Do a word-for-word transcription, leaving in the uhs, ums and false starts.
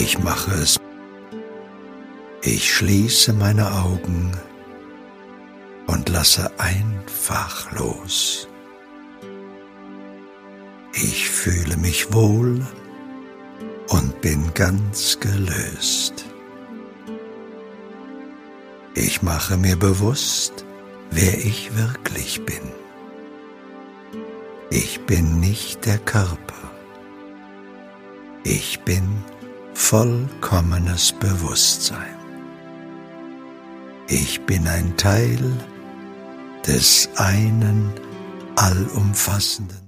Ich mache es. Ich schließe meine Augen und lasse einfach los. Ich fühle mich wohl und bin ganz gelöst. Ich mache mir bewusst, wer ich wirklich bin. Ich bin nicht der Körper. Ich bin vollkommenes Bewusstsein. Ich bin ein Teil des einen allumfassenden